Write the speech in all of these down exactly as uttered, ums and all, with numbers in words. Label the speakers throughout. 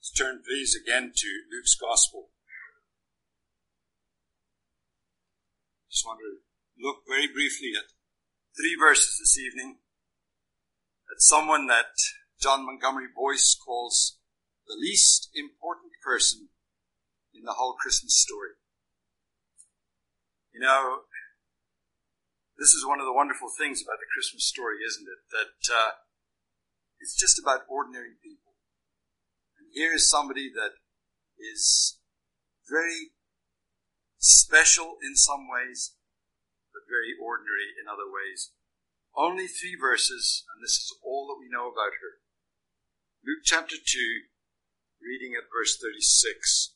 Speaker 1: Let's turn, please, again to Luke's Gospel. Just want to look very briefly at three verses this evening at someone that John Montgomery Boyce calls the least important person in the whole Christmas story. You know, this is one of the wonderful things about the Christmas story, isn't it? That uh, it's just about ordinary people. And here is somebody that is very special in some ways, but very ordinary in other ways. Only three verses, and this is all that we know about her. Luke chapter two, reading at verse thirty-six.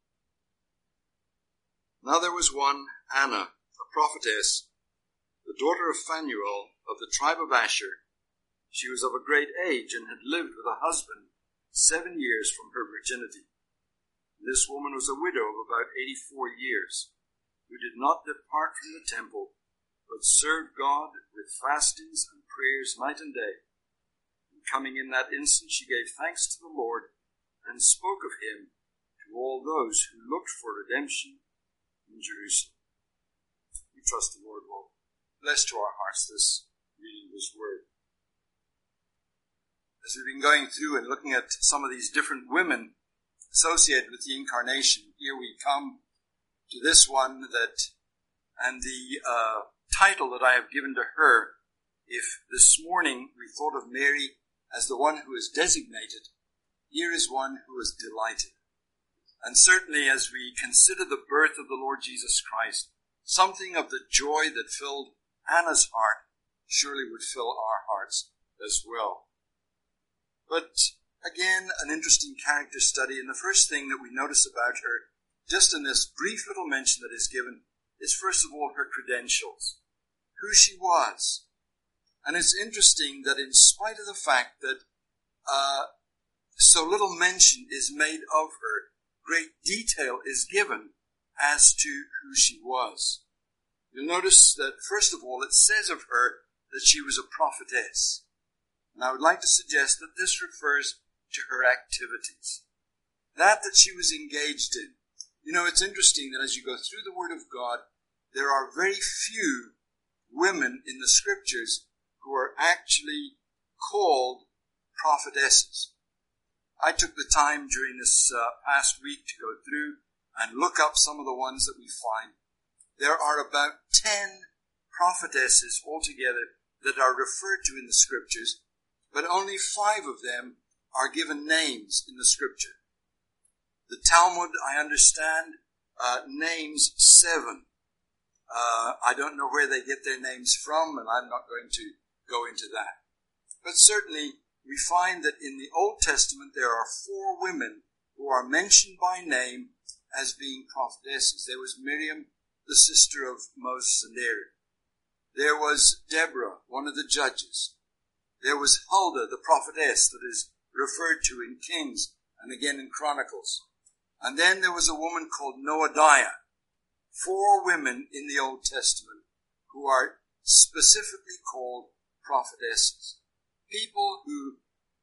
Speaker 1: Now there was one, Anna, a prophetess, the daughter of Phanuel of the tribe of Asher. She was of a great age and had lived with a husband seven years from her virginity. This woman was a widow of about eighty-four years, who did not depart from the temple, but served God with fastings and prayers night and day. And coming in that instant, she gave thanks to the Lord and spoke of him to all those who looked for redemption in Jerusalem. We trust the Lord will bless to our hearts this reading of his word. As we've been going through and looking at some of these different women associated with the incarnation, here we come to this one that, and the uh, title that I have given to her, if this morning we thought of Mary as the one who is designated, here is one who is delighted. And certainly as we consider the birth of the Lord Jesus Christ, something of the joy that filled Anna's heart surely would fill our hearts as well. But again, an interesting character study, and the first thing that we notice about her, just in this brief little mention that is given, is first of all her credentials, who she was. And it's interesting that in spite of the fact that uh, so little mention is made of her, great detail is given as to who she was. You'll notice that, first of all, it says of her that she was a prophetess. And I would like to suggest that this refers to her activities. That that she was engaged in. You know, it's interesting that as you go through the Word of God, there are very few women in the Scriptures who are actually called prophetesses. I took the time during this uh, past week to go through and look up some of the ones that we find. There are about ten prophetesses altogether that are referred to in the Scriptures, but only five of them are given names in the Scripture. The Talmud, I understand, uh, names seven. Uh, I don't know where they get their names from, and I'm not going to go into that. But certainly, we find that in the Old Testament there are four women who are mentioned by name as being prophetesses. There was Miriam, the sister of Moses and Aaron. There was Deborah, one of the judges. There was Huldah, the prophetess that is referred to in Kings and again in Chronicles. And then there was a woman called Noadiah. Four women in the Old Testament who are specifically called prophetesses. People who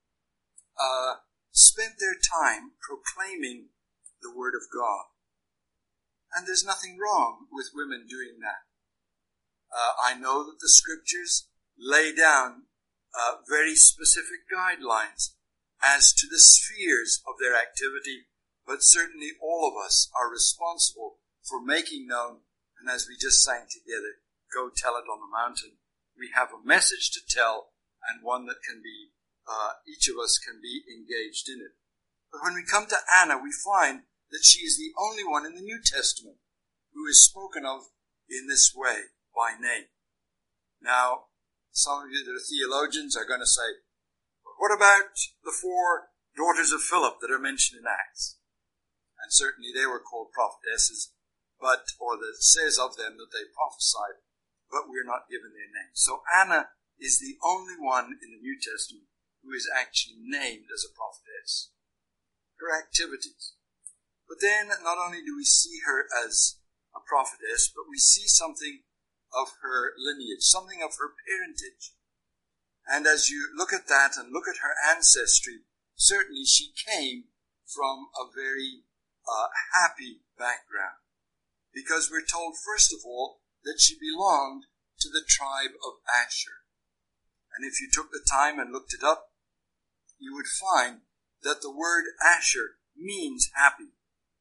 Speaker 1: uh, spent their time proclaiming the Word of God. And there's nothing wrong with women doing that. Uh, I know that the Scriptures lay down uh, very specific guidelines as to the spheres of their activity, but certainly all of us are responsible for making known, and as we just sang together, go tell it on the mountain. We have a message to tell, and one that can be, uh, each of us can be engaged in it. But when we come to Anna, we find that she is the only one in the New Testament who is spoken of in this way, by name. Now, some of you that are theologians are going to say, what about the four daughters of Philip that are mentioned in Acts? And certainly they were called prophetesses, but, or that it says of them that they prophesied, but we're not given their names. So Anna is the only one in the New Testament who is actually named as a prophetess. Her activities. But then not only do we see her as a prophetess, but we see something of her lineage, something of her parentage. And as you look at that and look at her ancestry, certainly she came from a very uh, happy background, because we're told, first of all, that she belonged to the tribe of Asher. And if you took the time and looked it up, you would find that the word Asher means happy.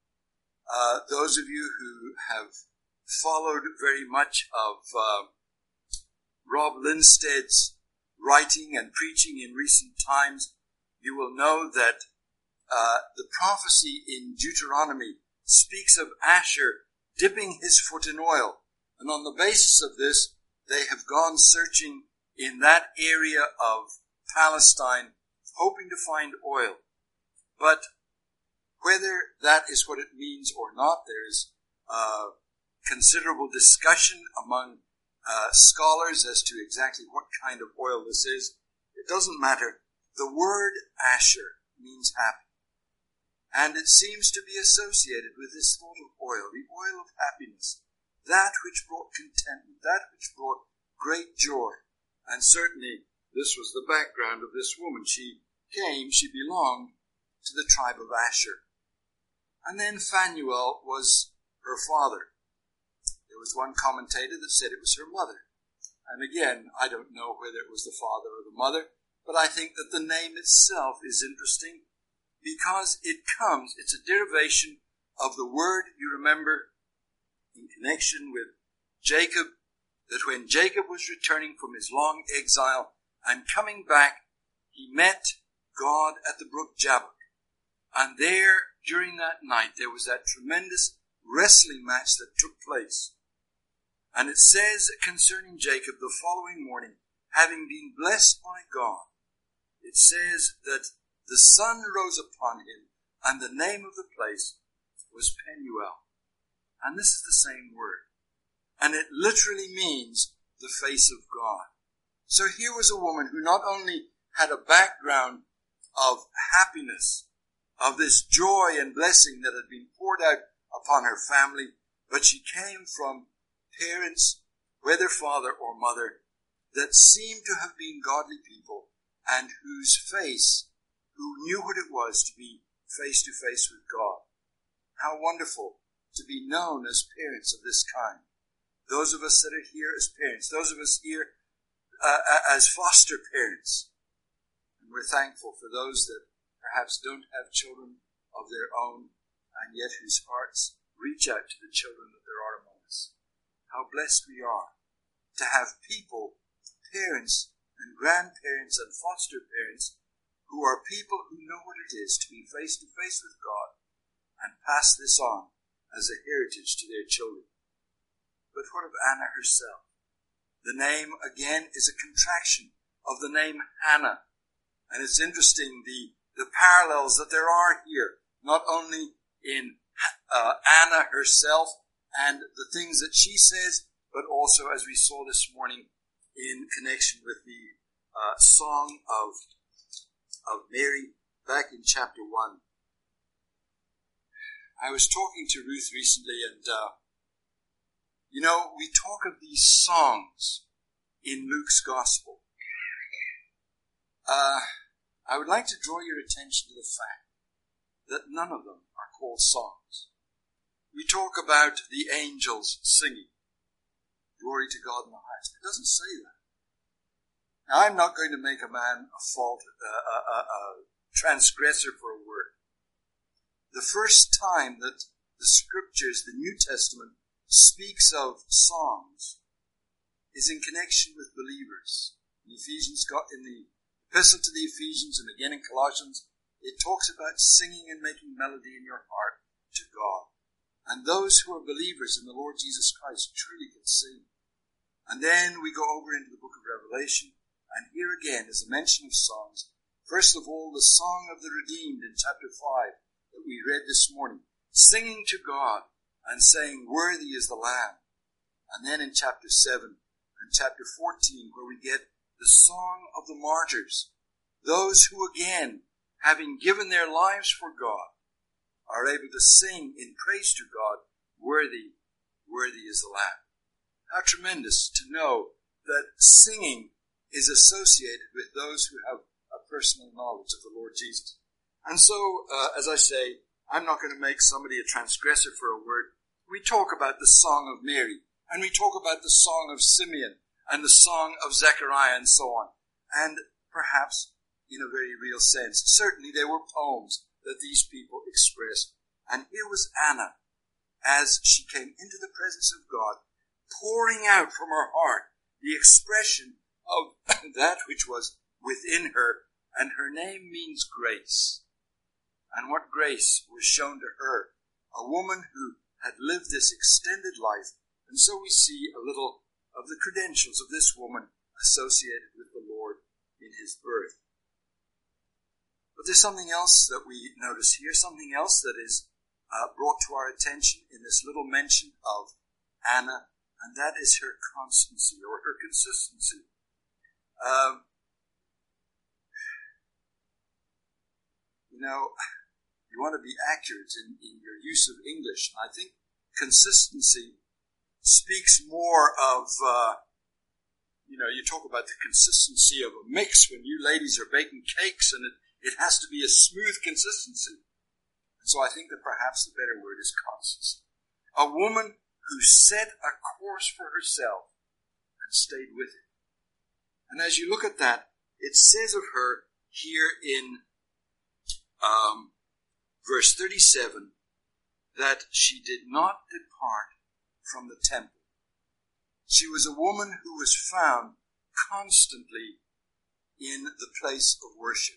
Speaker 1: Uh, those of you who have followed very much of uh, Rob Lindstead's writing and preaching in recent times, you will know that uh, the prophecy in Deuteronomy speaks of Asher dipping his foot in oil. And on the basis of this, they have gone searching in that area of Palestine, hoping to find oil. But whether that is what it means or not, there is uh, considerable discussion among uh, scholars as to exactly what kind of oil this is. It doesn't matter. The word Asher means happy. And it seems to be associated with this thought of oil, the oil of happiness, that which brought contentment, that which brought great joy. And certainly this was the background of this woman. She came, she belonged to the tribe of Asher. And then Phanuel was her father. There was one commentator that said it was her mother. And again, I don't know whether it was the father or the mother, but I think that the name itself is interesting because it comes, it's a derivation of the word, you remember, in connection with Jacob, that when Jacob was returning from his long exile and coming back, he met God at the brook Jabbok. And there, during that night, there was that tremendous wrestling match that took place. And it says concerning Jacob the following morning, having been blessed by God, it says that the sun rose upon him, and the name of the place was Penuel. And this is the same word. And it literally means the face of God. So here was a woman who not only had a background of happiness, of this joy and blessing that had been poured out upon her family, but she came from parents, whether father or mother, that seemed to have been godly people and whose face, who knew what it was to be face to face with God. How wonderful to be known as parents of this kind. Those of us that are here as parents, those of us here uh, as foster parents. And we're thankful for those that perhaps don't have children of their own and yet whose hearts reach out to the children that there are among us. How blessed we are to have people, parents and grandparents and foster parents who are people who know what it is to be face to face with God and pass this on as a heritage to their children. But what of Anna herself? The name, again, is a contraction of the name Hannah. And it's interesting, the, the parallels that there are here, not only in uh, Anna herself and the things that she says, but also, as we saw this morning, in connection with the uh, song of, of Mary back in chapter one. I was talking to Ruth recently, and uh, you know, we talk of these songs in Luke's Gospel. Uh, I would like to draw your attention to the fact that none of them are called songs. We talk about the angels singing, glory to God in the highest. It doesn't say that. Now, I'm not going to make a man a fault, uh, a, a, a transgressor for a word. The first time that the scriptures, the New Testament, speaks of songs is in connection with believers. In Ephesians, in the epistle to the Ephesians and again in Colossians, it talks about singing and making melody in your heart to God. And those who are believers in the Lord Jesus Christ truly can sing. And then we go over into the book of Revelation, and here again is a mention of songs. First of all, the song of the redeemed in chapter five that we read this morning, singing to God and saying, worthy is the Lamb. And then in chapter seven and chapter fourteen, where we get the song of the martyrs, those who again, having given their lives for God, are able to sing in praise to God, worthy, worthy is the Lamb. How tremendous to know that singing is associated with those who have a personal knowledge of the Lord Jesus. And so, uh, as I say, I'm not going to make somebody a transgressor for a word. We talk about the Song of Mary, and we talk about the Song of Simeon, and the Song of Zechariah, and so on. And perhaps, in a very real sense, certainly there were poems that these people expressed. And here was Anna, as she came into the presence of God, pouring out from her heart the expression of that which was within her, and her name means grace. And what grace was shown to her, a woman who had lived this extended life. And so we see a little of the credentials of this woman associated with the Lord in his birth. But there's something else that we notice here, something else that is uh, brought to our attention in this little mention of Anna, and that is her constancy or her consistency. Um, you know, you want to be accurate in, in your use of English. I think consistency speaks more of, uh, you know, you talk about the consistency of a mix when you ladies are baking cakes, and it, it has to be a smooth consistency. And so I think that perhaps the better word is constancy. A woman who set a course for herself and stayed with it. And as you look at that, it says of her here in um, verse thirty-seven that she did not depart from the temple. She was a woman who was found constantly in the place of worship.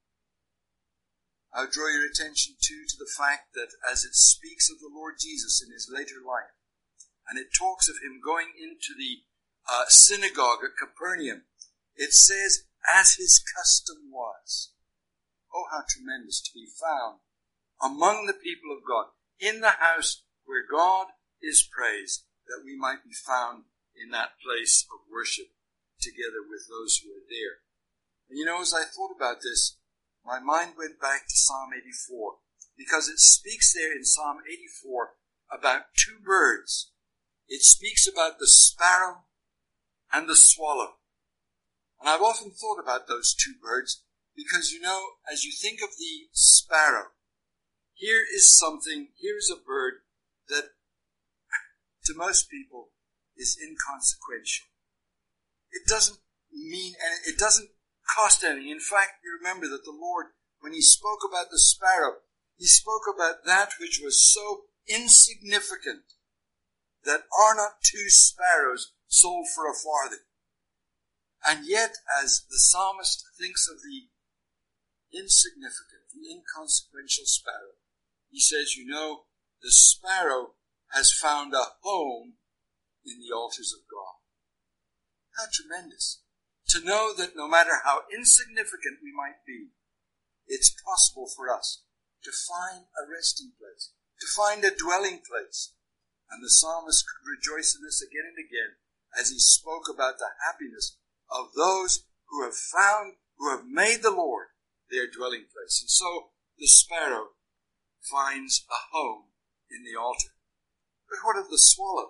Speaker 1: I'll draw your attention too to the fact that as it speaks of the Lord Jesus in his later life, and it talks of him going into the uh, synagogue at Capernaum, it says, as his custom was. Oh, how tremendous to be found among the people of God, in the house where God is praised, that we might be found in that place of worship together with those who are there. And you know, as I thought about this, my mind went back to Psalm eighty-four, because it speaks there in Psalm eighty-four about two birds. It speaks about the sparrow and the swallow. And I've often thought about those two birds, because you know, as you think of the sparrow, here is something, here is a bird that to most people is inconsequential. It doesn't mean, and it doesn't cost anything. In fact, you remember that the Lord, when he spoke about the sparrow, he spoke about that which was so insignificant that are not two sparrows sold for a farthing. And yet, as the psalmist thinks of the insignificant, the inconsequential sparrow, he says, you know, the sparrow has found a home in the altars of God. How tremendous to know that no matter how insignificant we might be, it's possible for us to find a resting place, to find a dwelling place. And the psalmist could rejoice in this again and again as he spoke about the happiness of those who have found, who have made the Lord their dwelling place. And so the sparrow finds a home in the altar. But what of the swallow?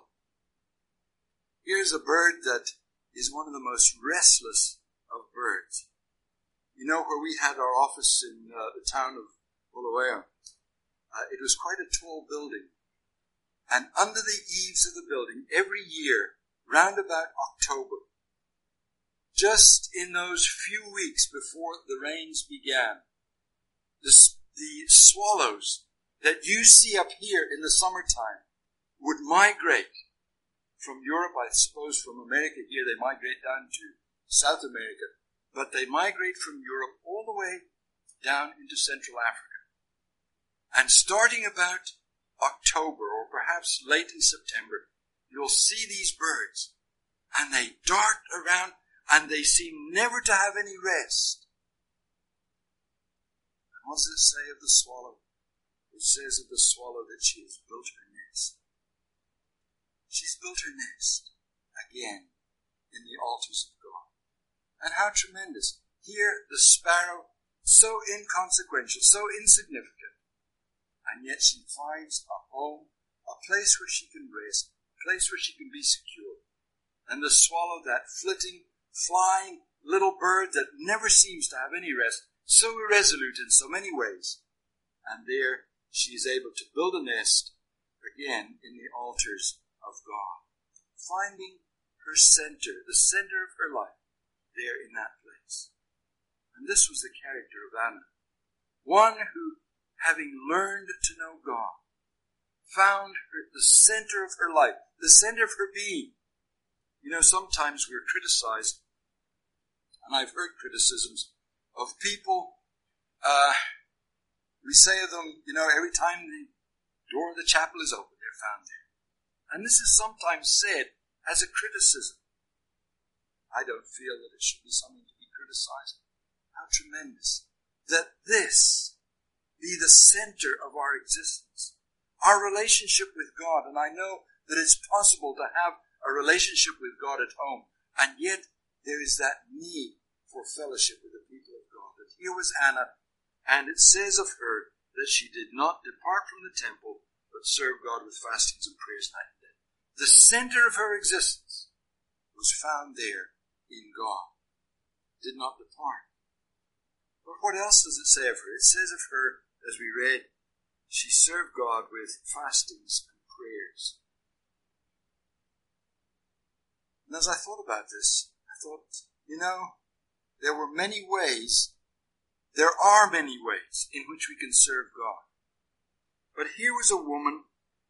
Speaker 1: Here's a bird that is one of the most restless of birds. You know, where we had our office in uh, the town of Bulawayo, uh, it was quite a tall building. And under the eaves of the building, every year, round about October, just in those few weeks before the rains began, the, the swallows that you see up here in the summertime would migrate from Europe, I suppose from America here, they migrate down to South America, but they migrate from Europe all the way down into Central Africa. And starting about October, or perhaps late in September, you'll see these birds, and they dart around, and they seem never to have any rest. And what does it say of the swallow? It says of the swallow that she has built her nest. She's built her nest again in the altars of God. And how tremendous. Here the sparrow, so inconsequential, so insignificant, and yet she finds a home, a place where she can rest, a place where she can be secure. And the swallow, that flitting, flying little bird that never seems to have any rest, so irresolute in so many ways. And there she is able to build a nest again in the altars of God, finding her center, the center of her life, there in that place. And this was the character of Anna, one who, having learned to know God, found her, the center of her life, the center of her being. You know, sometimes we're criticized, and I've heard criticisms of people. Uh, we say of them, you know, every time the door of the chapel is open, they're found there. And this is sometimes said as a criticism. I don't feel that it should be something to be criticized. How tremendous that this be the center of our existence, our relationship with God. And I know that it's possible to have a relationship with God at home, and yet there is that need for fellowship with the people of God. And here was Anna, and it says of her that she did not depart from the temple, but served God with fastings and prayers night and day. The center of her existence was found there in God. Did not depart. But what else does it say of her? It says of her, as we read, she served God with fastings and prayers. And as I thought about this, I thought, you know, there were many ways, there are many ways in which we can serve God. But here was a woman,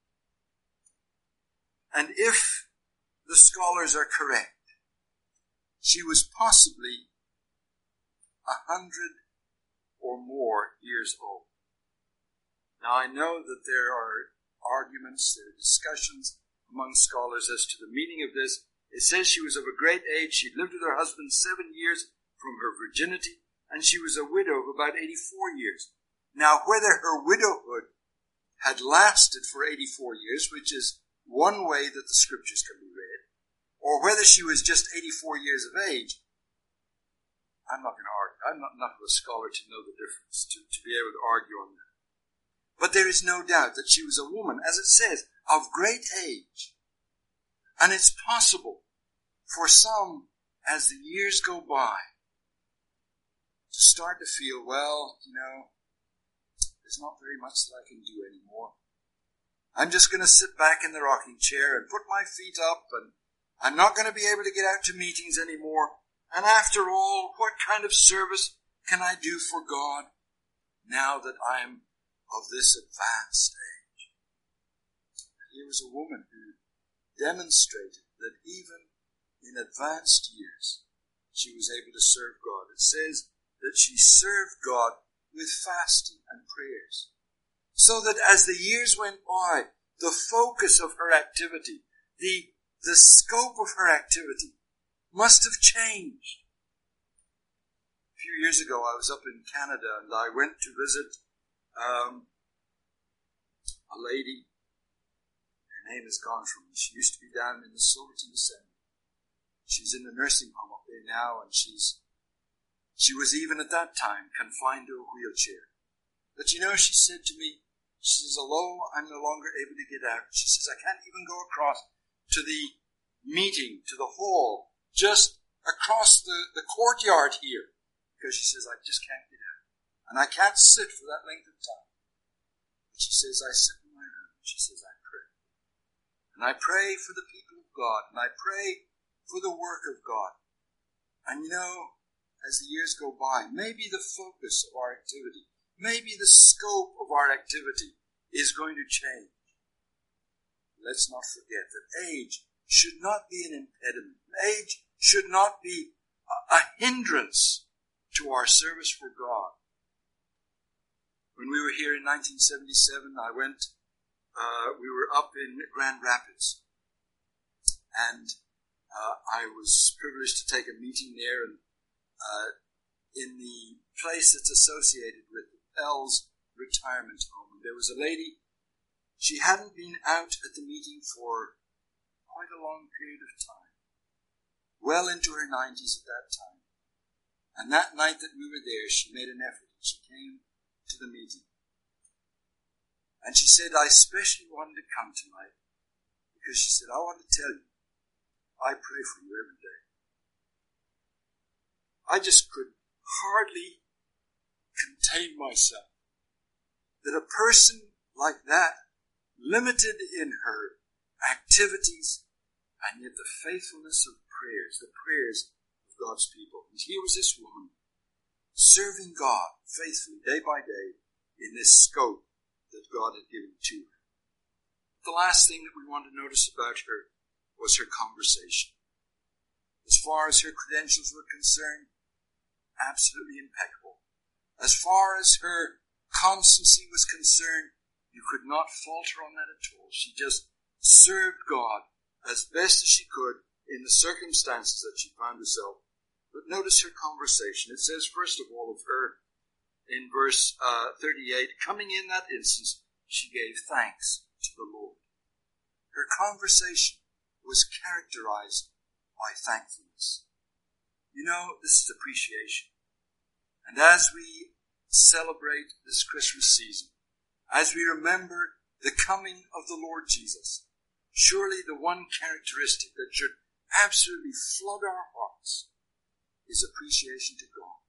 Speaker 1: and if the scholars are correct, she was possibly a hundred or more years old. Now I know that there are arguments, there are discussions among scholars as to the meaning of this. It says she was of a great age. She lived with her husband seven years from her virginity, and she was a widow of about eighty-four years. Now whether her widowhood had lasted for eighty-four years, which is one way that the scriptures can be read, or whether she was just eighty-four years of age, I'm not going to argue. I'm not enough of a scholar to know the difference, to, to be able to argue on that. But there is no doubt that she was a woman, as it says, of great age. And it's possible for some, as the years go by, to start to feel, well, you know, there's not very much that I can do anymore. I'm just going to sit back in the rocking chair and put my feet up, and I'm not going to be able to get out to meetings anymore. And after all, what kind of service can I do for God now that I'm of this advanced age? Here was a woman who demonstrated that even in advanced years, she was able to serve God. It says that she served God with fasting and prayers, so that as the years went by, the focus of her activity, the, the scope of her activity must have changed. A few years ago, I was up in Canada, and I went to visit um, a lady. Her name has gone from me. She used to be down in the Silverton Assembly. She's in the nursing home up there now, and she's she was even at that time confined to a wheelchair. But you know, she said to me, she says, although I'm no longer able to get out, she says, I can't even go across to the meeting, to the hall, just across the, the courtyard here, because she says, I just can't get out. And I can't sit for that length of time. But she says, I sit in my room. She says, I pray. And I pray for the people of God, and I pray for the work of God. And you know, as the years go by, maybe the focus of our activity, maybe the scope of our activity is going to change. Let's not forget that age should not be an impediment. Age should not be a, a hindrance to our service for God. When we were here in nineteen seventy-seven, I went, uh, we were up in Grand Rapids, and uh, I was privileged to take a meeting there, and uh, in the place that's associated with Pell's retirement home. And there was a lady, she hadn't been out at the meeting for quite a long period of time, well into her nineties at that time. And that night that we were there, she made an effort. She came to the meeting. And she said, I especially wanted to come tonight because she said, I want to tell you, I pray for you every day. I just could hardly contain myself. That a person like that, limited in her activities, and yet the faithfulness of prayers, the prayers of God's people. And here was this woman serving God faithfully day by day in this scope that God had given to her. The last thing that we want to notice about her was her conversation. As far as her credentials were concerned, absolutely impeccable. As far as her constancy was concerned, you could not fault her on that at all. She just served God as best as she could in the circumstances that she found herself. But notice her conversation. It says, first of all, of her in verse uh, thirty-eight, coming in that instance, she gave thanks to the Lord. Her conversation was characterized by thankfulness. You know, this is appreciation. And as we celebrate this Christmas season, as we remember the coming of the Lord Jesus, surely the one characteristic that should absolutely flood our hearts is appreciation to God.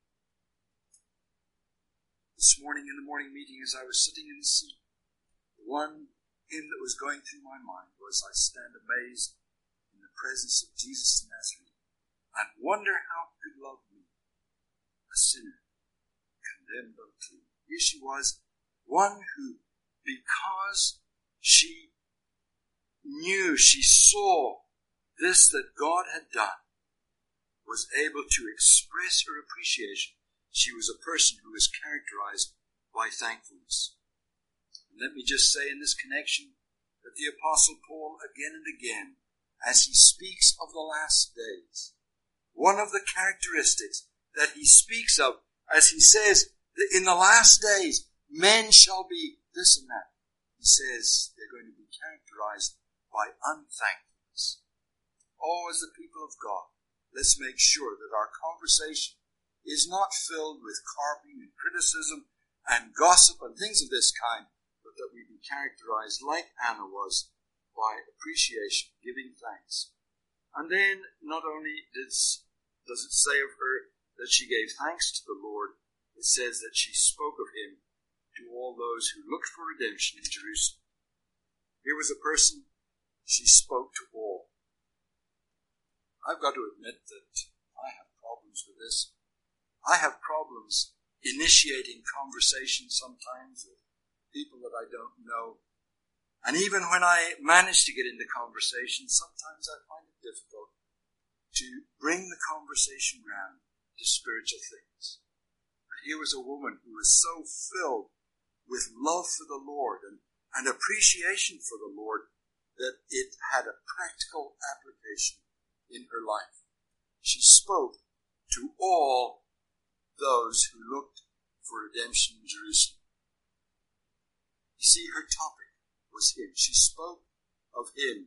Speaker 1: This morning in the morning meeting, as I was sitting in the seat, the one hymn that was going through my mind was, I stand amazed in the presence of Jesus the Nazarene, and wonder how he could love me, a sinner, condemned unto. Here she was, one who, because she knew, she saw this that God had done, was able to express her appreciation. She was a person who was characterized by thankfulness. And let me just say in this connection that the Apostle Paul again and again, as he speaks of the last days, one of the characteristics that he speaks of, as he says that in the last days men shall be this and that, he says they're going to be characterized by unthankfulness. Oh, as the people of God, let's make sure that our conversation is not filled with carping and criticism and gossip and things of this kind, but that we be characterized like Anna was by appreciation, giving thanks. And then not only does, does it say of her that she gave thanks to the Lord, it says that she spoke of him to all those who looked for redemption in Jerusalem. Here was a person, she spoke to all. I've got to admit that I have problems with this. I have problems initiating conversation sometimes with people that I don't know. And even when I manage to get into conversation, sometimes I find it difficult to bring the conversation round to spiritual things. But here was a woman who was so filled with love for the Lord and, and appreciation for the Lord that it had a practical application in her life. She spoke to all those who looked for redemption in Jerusalem. You see, her topic was him. She spoke of him.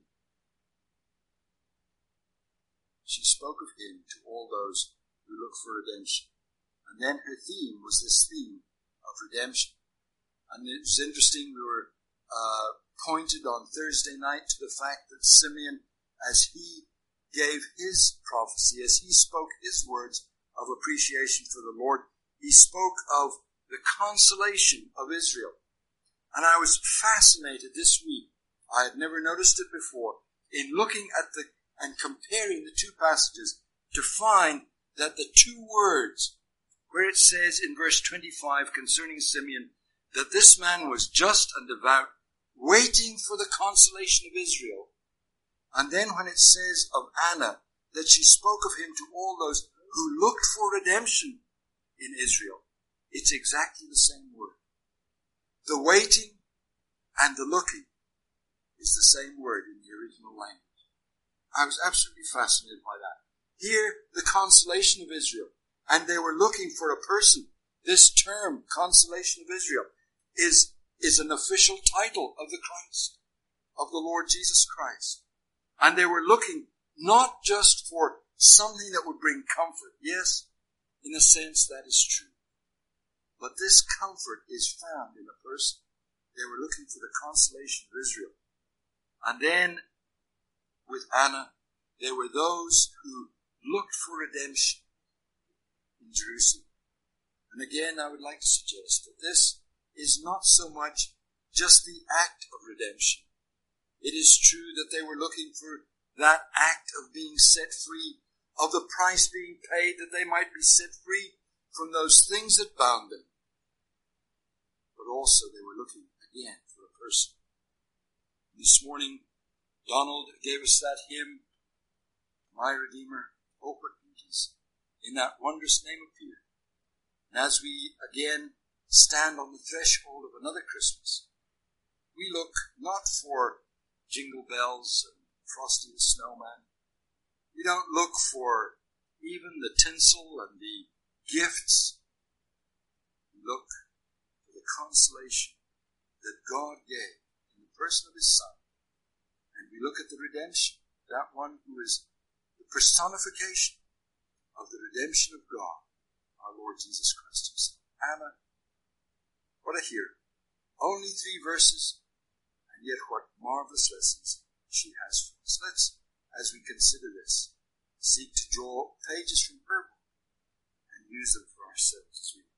Speaker 1: She spoke of him to all those who look for redemption. And then her theme was this theme of redemption. And it was interesting, we were uh, pointed on Thursday night to the fact that Simeon, as he gave his prophecy, as he spoke his words of appreciation for the Lord, he spoke of the consolation of Israel. And I was fascinated this week, I had never noticed it before, in looking at the and comparing the two passages to find that the two words, where it says in verse twenty-five concerning Simeon, that this man was just and devout, waiting for the consolation of Israel. And then when it says of Anna, that she spoke of him to all those who looked for redemption in Israel, it's exactly the same word. The waiting and the looking is the same word in the original language. I was absolutely fascinated by that. Here, the consolation of Israel, and they were looking for a person. This term, consolation of Israel, is, is an official title of the Christ, of the Lord Jesus Christ. And they were looking not just for something that would bring comfort. Yes, in a sense that is true. But this comfort is found in a person. They were looking for the consolation of Israel. And then, with Anna, there were those who looked for redemption in Jerusalem. And again, I would like to suggest that this is not so much just the act of redemption. It is true that they were looking for that act of being set free, of the price being paid that they might be set free from those things that bound them. But also they were looking again for a person. This morning, Donald gave us that hymn, My Redeemer, oh what beauties in that wondrous name appear. And as we again stand on the threshold of another Christmas, we look not for jingle bells and Frosty the Snowman. We don't look for even the tinsel and the gifts. We look for the consolation that God gave in the person of His Son. And we look at the redemption, that one who is the personification of the redemption of God, our Lord Jesus Christ Himself. Anna, what a hero. Only three verses, and yet what marvelous lessons she has for us. Let's, as we consider this, seek to draw pages from her book and use them for ourselves as we